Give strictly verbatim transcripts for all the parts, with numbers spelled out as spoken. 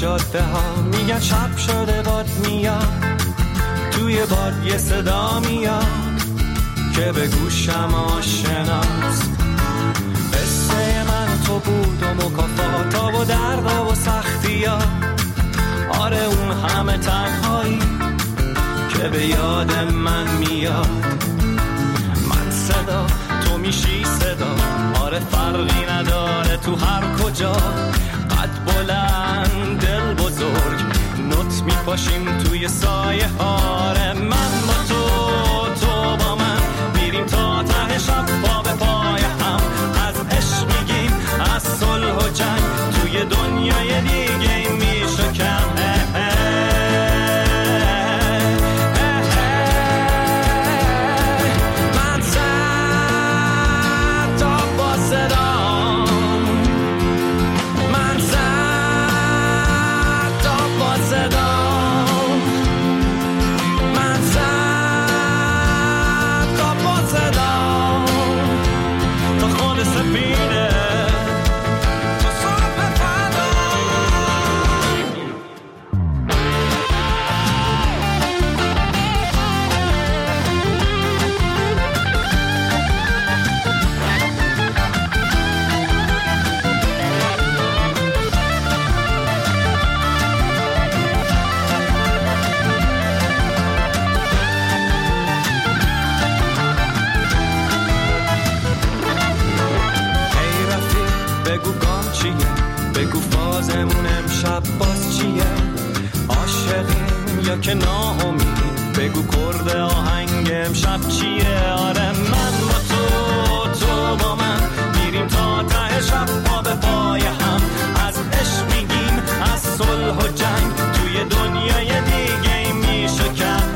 جاده ها میگن شب شده باد میاد، توی باد یه صدا میاد که به گوشم آشناست. قصه من تو بود و مکافاتا و دردا و سختی ها، آره اون همه تنهایی که به یاد من میاد. من صدا تو میشی صدا، آره فرقی نداره تو هر کجا، قد بلند دل بزرگ نوت میپاشیم توی سایه هاره. من با تو تو با من میریم تا ته شب پا به پای هم، از عشق میگیم از صلح و جنگ، توی دنیای دیگه میشکم. بگو فازمون امشب باز چیه، عاشقیم یا که ناامید، بگو کرد آهنگ امشب چیه. آره من با تو تو با من میریم تا ته شب پا به پای هم، از عشق میگیم از صلح و جنگ، توی دنیای دیگه میشکم.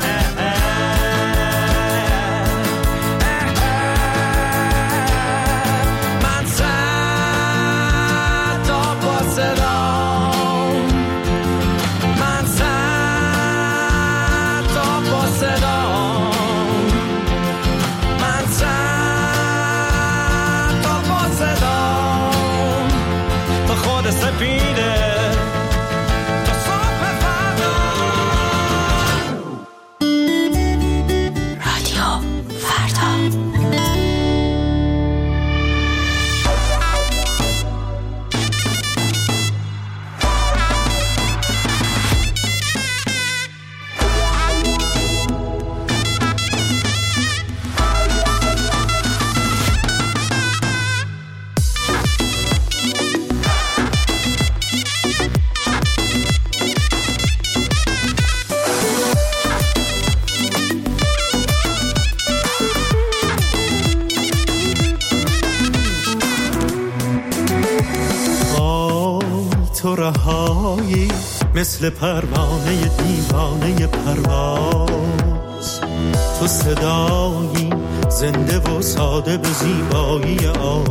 مثل پروانه دیوانه پرواز، تو صدایی زنده و ساده به زیبایی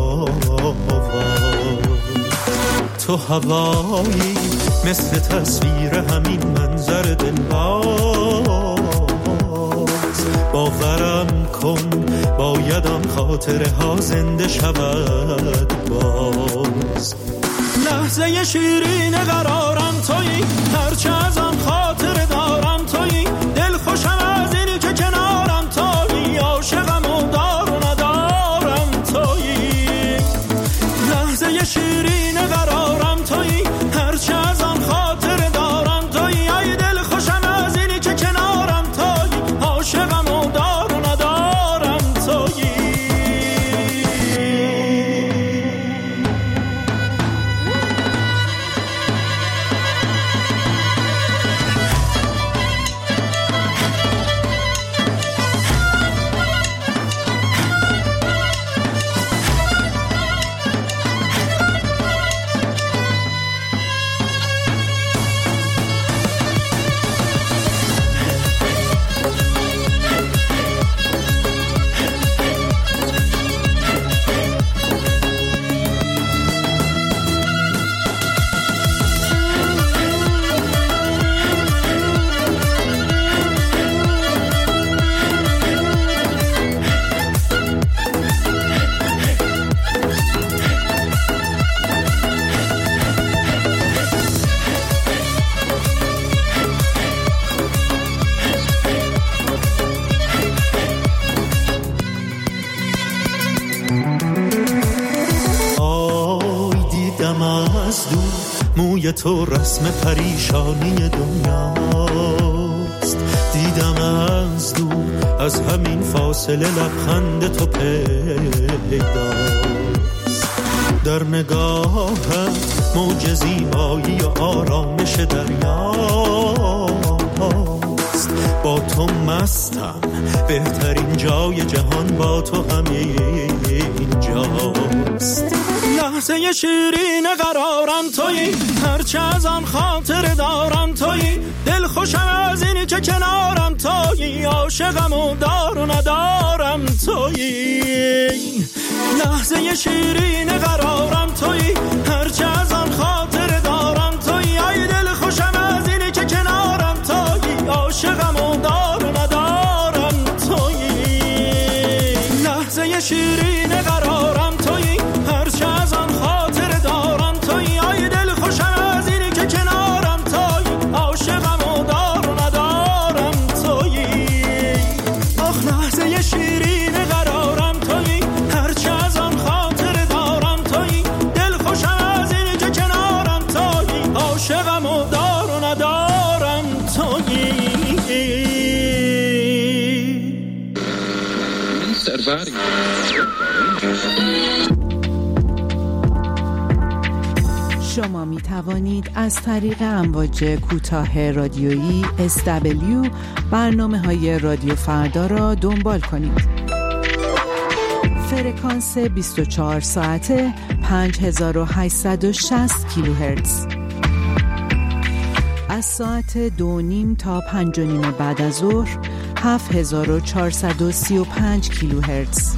آواز، تو هوایی مثل تصویر همین منظر دلباز. باورم کن بایدم خاطره ها زنده شود باز. لحظه شیرین قرارم تویی، هرچه ازم خاطره دارم تویی، دل خوشم از اینی که کنارم تویی، عاشقم و دار و ندارم تویی. لحظه شیرین قرارم تویی، هرچه ازم خاطره دارم تویی، ای دل خوشم از اینی که کنارم تویی، عاشقم و دار و ندارم تویی. روی تو رسم پریشانی دنیاست. دیدم از دور از همین فاصله لبخند تو پیداست. در نگاهت موج زیبایی و آرامش دریاست. با تو مستم، بهترین جای جهان با تو همینجاست. لحظه شیرین قرارم تویی، هرچه از آن خاطر دارم تویی. دل خوشم از اینی که کنارم تویی، عاشقم و دار و ندارم تویی. لحظه شیرین قرارم تویی، هرچه از آن خاطر دارم تویی. ای دل خوشم از اینی که کنارم تویی، عاشقم و دار و ندارم تویی. لحظه شیرین قرارم تویی، هرچه از آن خاطر دارم تویی. ای دل خوشم از اینی که کنارم تویی، عاشقم و دار و ندارم تویی. آخ لحظه شیرین قرارم تویی، هرچه از آن خاطر دارم تویی. دل خوشم از اینی که کنارم تویی، عاشقم و دار و ندارم تویی. شما می توانید از طریق امواج کوتاه رادیویی اس دبلیو برنامه های رادیو فردا را دنبال کنید. فرکانس بیست و چهار ساعته پنج هزار و هشتصد و شصت کیلوهرتز. از ساعت دو نیم تا پنج و نیم بعد از ظهر هفت هزار و چهارصد و سی و پنج کیلوهرتز.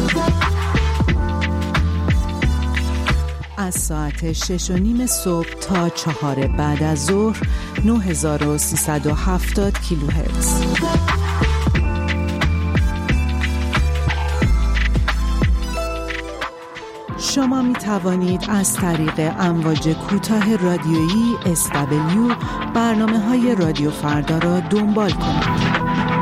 از ساعت شش و نیم صبح تا چهار بعد از ظهر نه هزار و سیصد و هفتاد کیلوهرتز. شما می توانید از طریق امواج کوتاه رادیویی اس دبلیو برنامه های رادیو فردا را دنبال کنید.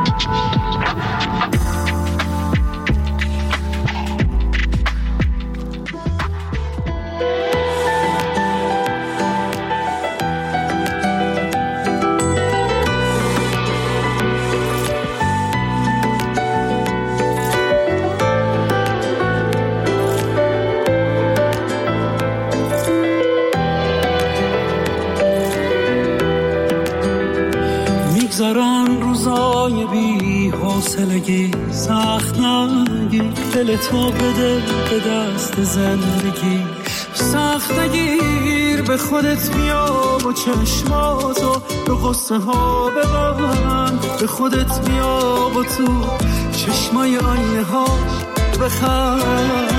میگذرن روزای بی حوصلگی، سخت نگیر دل تو بده به دست زندگی. سخت نگیر به خودت بیا و چشماتو به قصه ها ببند. به خودت بیا و تو چشمای آینه ها بخند.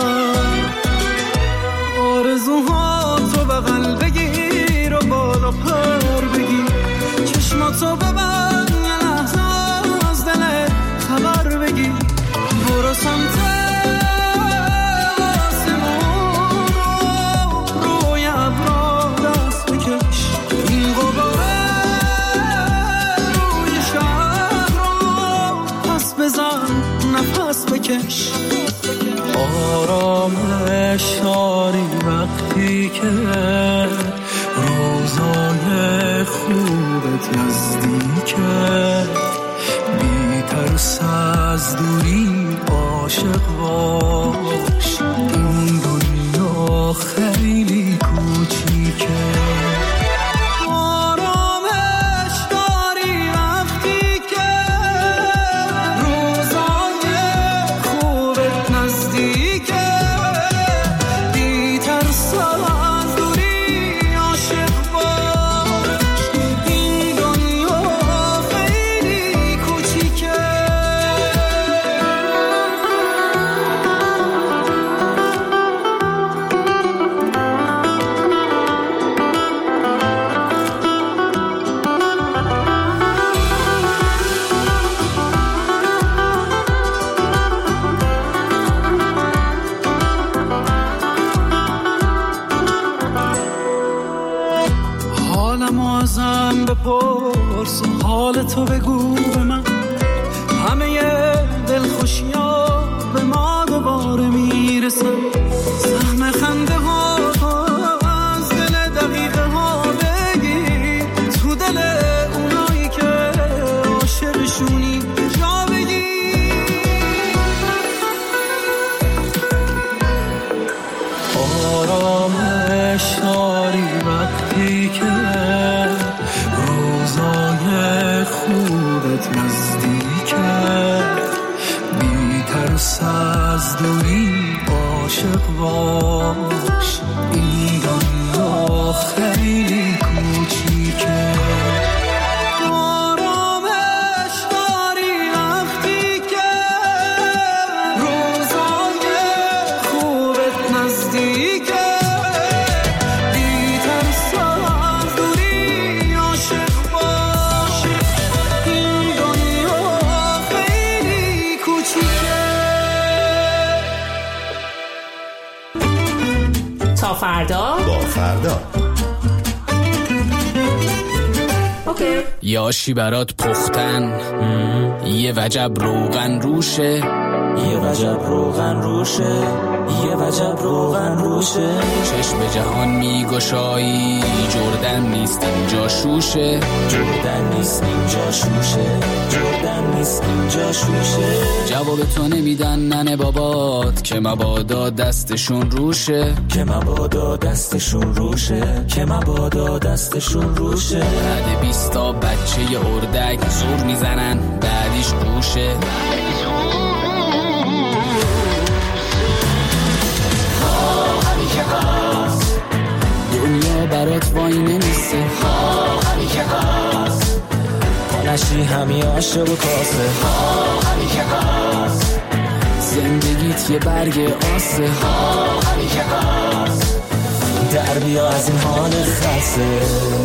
آرزوهاتو بغل بگیر و بالا پر بگیر. چشماتو ببند یه لحظه از دل خبر بگیر. برو سمت آسمون روی ابرا دست بکش. این غباره روی شهر رو پس بزن نفس بکش. آرامش داری وقتی که روزای خوبت نزدیکه. بی ترس از دوری عاشق باش. این دنیا خیلی کوچیکه. آرامش داری وقتی که روزای خوبت نزدیکه. بی ترس از دوری عاشق باش. این دنیا خیلی کوچیکه. حالمو ازم بپرس و حال تو بگو به من. همه دلخوشی‌ها به ما دوباره میرسن. سهم خنده ها از دل دقیقه ها خوبت نزدیکه، بی ترس از دوری عاشق باش، این دنیا خیلی کوچیکه. تا فردا با فردا اوکی. یاشی برات پختن، یه وجب روغن روشه، یه وجب روغن روشه، یه وجب روغن روشه. چشم جهان میگشایی، جردن نیست اینجا شوشه، جردن نیست اینجا شوشه، جردن نیست اینجا شوشه. جواب تو نمیدن ننه بابات که مبادا دستشون روشه، که مبادا دستشون روشه، که مبادا دستشون روشه. بعد بیستا بچه ی اردک زور میزنن بعدیش گوشه. دنیا برات وای نمیسته، ها همی که هست، پانشی همی عاشق و کاسه، ها همی که هست. زندگیت یه برگ آسه، ها همی که هست. در بیا از این حال خسته.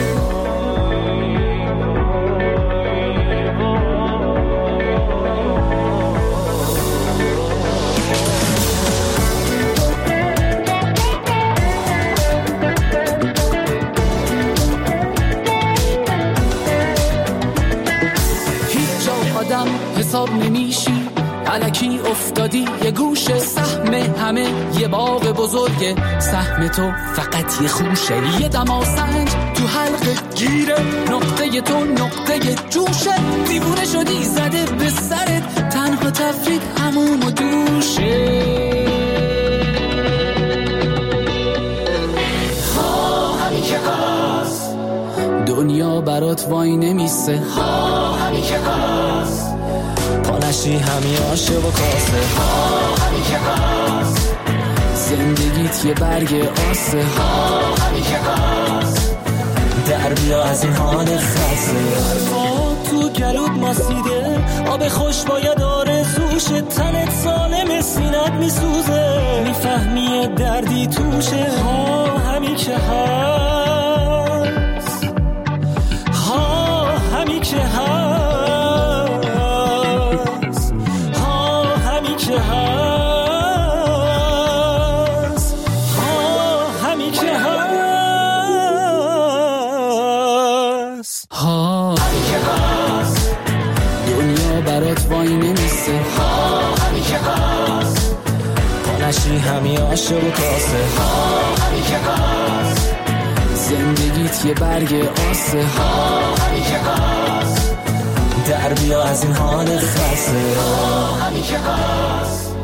حساب نمیشی، الکی افتادی یه گوشه، سهم همه یه باغ بزرگه، سهم تو فقط یه خوشه. یه دماسنج تو حلقه گیره، نقطه تو نقطه جوشه. دیوونه شدی زده به سرت، تنها تفرید هموم و دوشه. ها همی که هست، دنیا برات وای نمیسته، ها همی که هست. پانشی همی عاشق و کاسه، ها همی که هست. زندگیت یه برگ آسه، ها همی که هست. در بیا از این حال خسته. تو گلود ماسیده، آب خوش باید آرزوشه. تنت سالم سینت میسوزه، میفهمی دردی توشه. ها همی که هست، ها همی که هست. پانشی همی عاشق و کاسه، ها همی که هست. زندگیت یه برگ آسه، ها همی که هست. در بیا از این حال خسته، ها همی که هست.